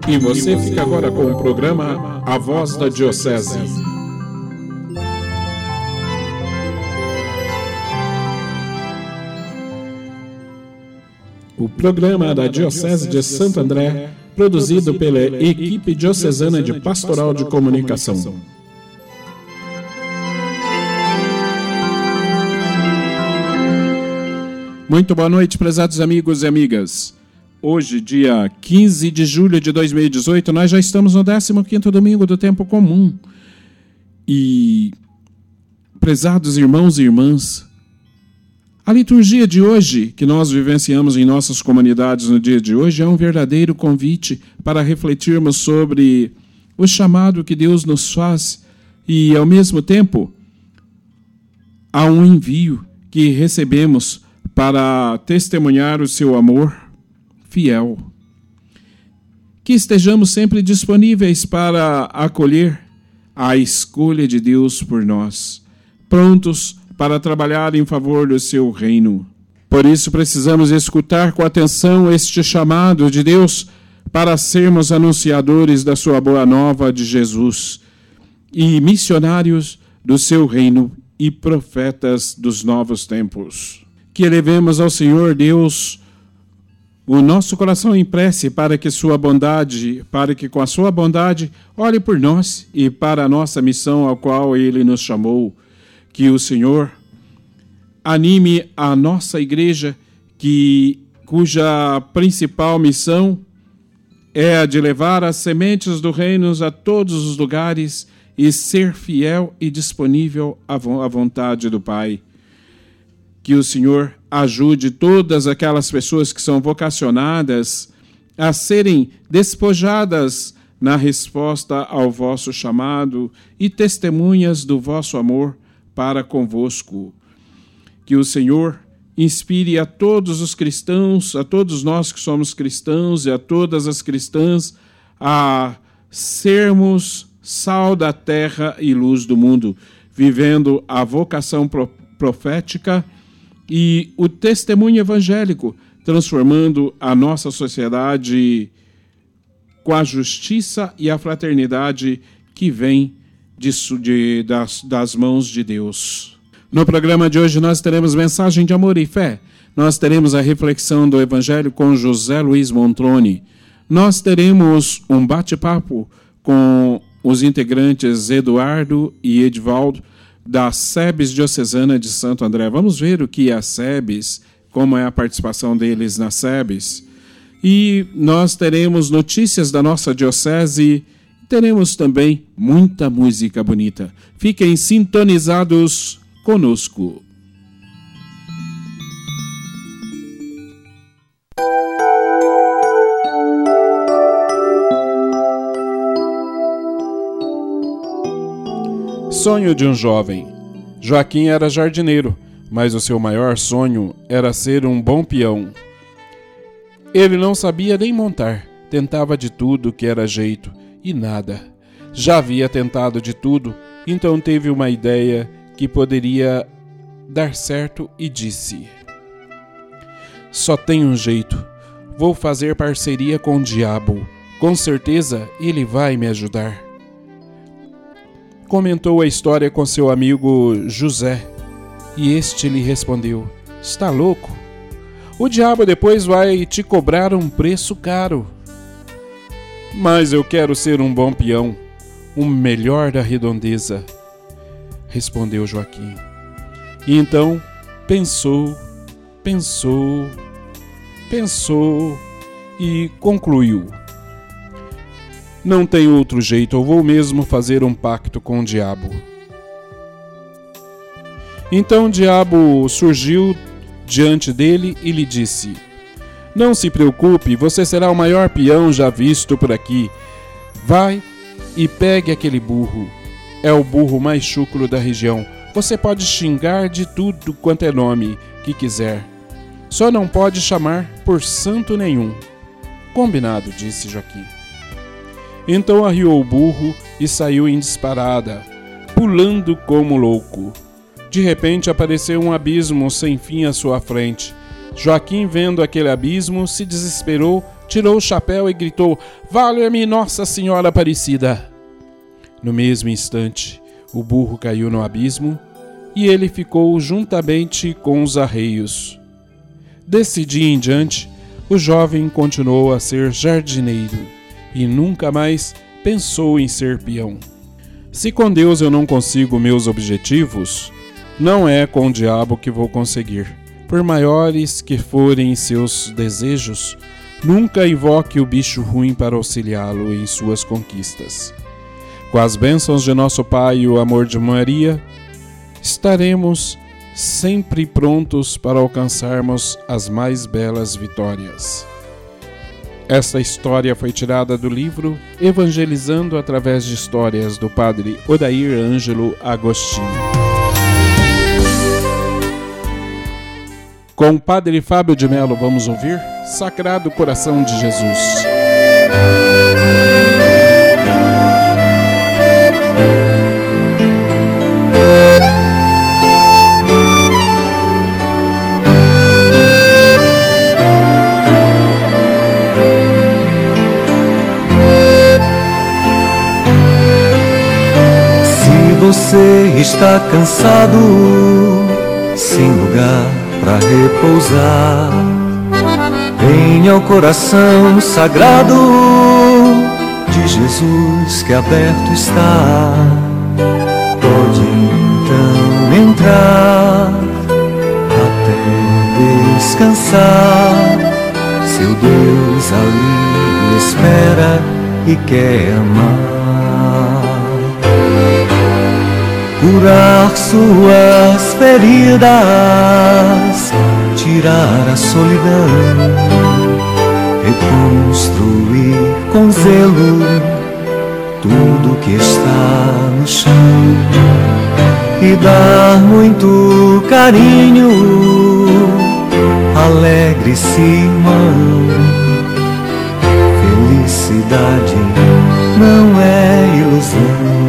E você fica agora com o programa A Voz da Diocese. O programa da Diocese de Santo André, produzido pela equipe diocesana de Pastoral de Comunicação. Muito boa noite, prezados amigos e amigas. Hoje, dia 15 de julho de 2018, nós já estamos no 15º domingo do tempo comum. E, prezados irmãos e irmãs, a liturgia de hoje, que nós vivenciamos em nossas comunidades no dia de hoje, é um verdadeiro convite para refletirmos sobre o chamado que Deus nos faz e, ao mesmo tempo, há um envio que recebemos para testemunhar o seu amor fiel. Que estejamos sempre disponíveis para acolher a escolha de Deus por nós, prontos para trabalhar em favor do seu reino. Por isso precisamos escutar com atenção este chamado de Deus para sermos anunciadores da sua boa nova de Jesus e missionários do seu reino e profetas dos novos tempos. Que elevemos ao Senhor Deus o nosso coração em prece para que sua bondade, para que com a sua bondade olhe por nós e para a nossa missão ao qual Ele nos chamou. Que o Senhor anime a nossa igreja, cuja principal missão é a de levar as sementes do reino a todos os lugares e ser fiel e disponível à vontade do Pai. Que o Senhor ajude todas aquelas pessoas que são vocacionadas a serem despojadas na resposta ao vosso chamado e testemunhas do vosso amor para convosco. Que o Senhor inspire a todos os cristãos, a todos nós que somos cristãos e a todas as cristãs a sermos sal da terra e luz do mundo, vivendo a vocação profética e o testemunho evangélico, transformando a nossa sociedade com a justiça e a fraternidade que vem das mãos de Deus. No programa de hoje nós teremos mensagem de amor e fé. Nós teremos a reflexão do Evangelho com José Luiz Montrone. Nós teremos um bate-papo com os integrantes Eduardo e Edivaldo da SEBS Diocesana de Santo André. Vamos ver o que é a SEBS, como é a participação deles na SEBS. E nós teremos notícias da nossa diocese, teremos também muita música bonita. Fiquem sintonizados conosco. Sonho de um jovem. Joaquim era jardineiro, mas o seu maior sonho era ser um bom peão. Ele não sabia nem montar, tentava de tudo que era jeito e nada. Já havia tentado de tudo, então teve uma ideia que poderia dar certo e disse: só tem um jeito, vou fazer parceria com o diabo, com certeza ele vai me ajudar. Comentou a história com seu amigo José, e este lhe respondeu: está louco? O diabo depois vai te cobrar um preço caro. Mas eu quero ser um bom peão, o melhor da redondeza, respondeu Joaquim. E então pensou e concluiu: não tem outro jeito, eu vou mesmo fazer um pacto com o diabo. Então o diabo surgiu diante dele e lhe disse: não se preocupe, você será o maior peão já visto por aqui. Vai e pegue aquele burro. É o burro mais chucro da região. Você pode xingar de tudo quanto é nome que quiser. Só não pode chamar por santo nenhum. Combinado, disse Joaquim. Então arriou o burro e saiu em disparada, pulando como louco. De repente apareceu um abismo sem fim à sua frente. Joaquim, vendo aquele abismo, se desesperou tirou o chapéu e gritou: "Valha-me Nossa Senhora Aparecida!" No mesmo instante, o burro caiu no abismo e ele ficou juntamente com os arreios. Desse dia em diante, o jovem continuou a ser jardineiro e nunca mais pensou em ser peão. Se com Deus eu não consigo meus objetivos, não é com o diabo que vou conseguir. Por maiores que forem seus desejos, nunca invoque o bicho ruim para auxiliá-lo em suas conquistas. Com as bênçãos de nosso Pai e o amor de Maria, estaremos sempre prontos para alcançarmos as mais belas vitórias. Esta história foi tirada do livro Evangelizando através de Histórias, do padre Odair Ângelo Agostinho. Com o padre Fábio de Mello vamos ouvir Sagrado Coração de Jesus. Você está cansado, sem lugar para repousar. Venha ao coração sagrado de Jesus que aberto está. Pode então entrar até descansar. Seu Deus ali espera e quer amar. Curar suas feridas, tirar a solidão, reconstruir com zelo tudo que está no chão e dar muito carinho. Alegre-se, irmão, felicidade não é ilusão.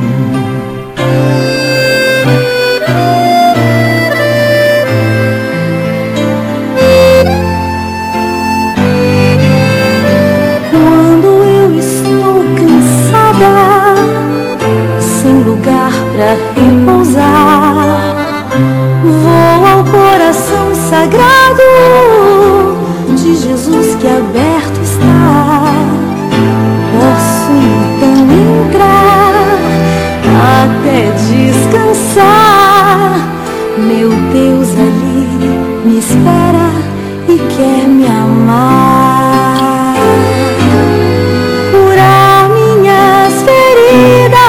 Pra repousar, vou ao coração sagrado de Jesus que aberto está. Posso então entrar até descansar. Meu Deus ali me espera e quer me amar. Curar minhas feridas,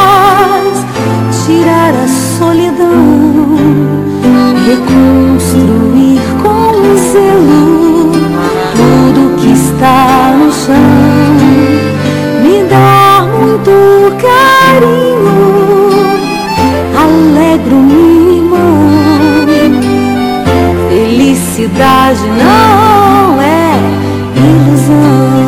tirar a solidão, reconstruir com zelo tudo que está no chão, me dar muito carinho, alegro-me, irmão. Felicidade não é ilusão.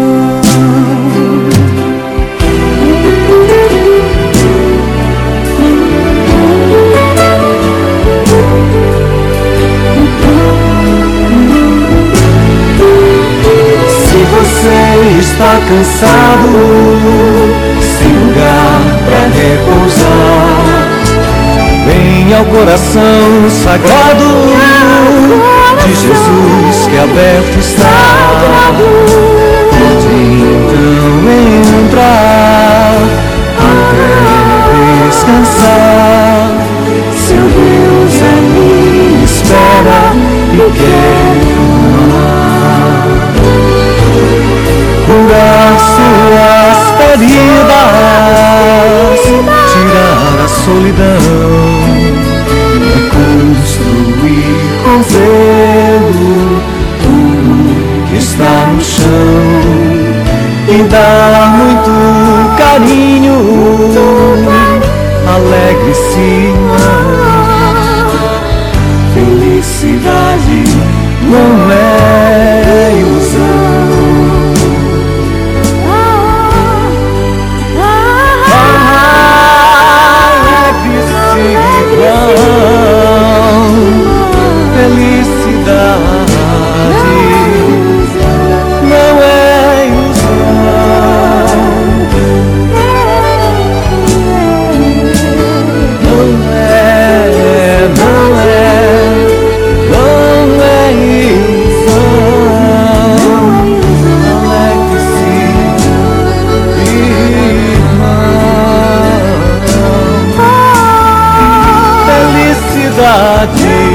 Você está cansado, sem lugar para repousar. Venha ao coração sagrado de Jesus que aberto está. Pode então entrar até descansar. Seu Deus ali espera e quer amar. Curar suas feridas, tirar a solidão, reconstruir com zelo tudo que está no chão e dar muito carinho. Alegre-se, irmão, felicidade ti.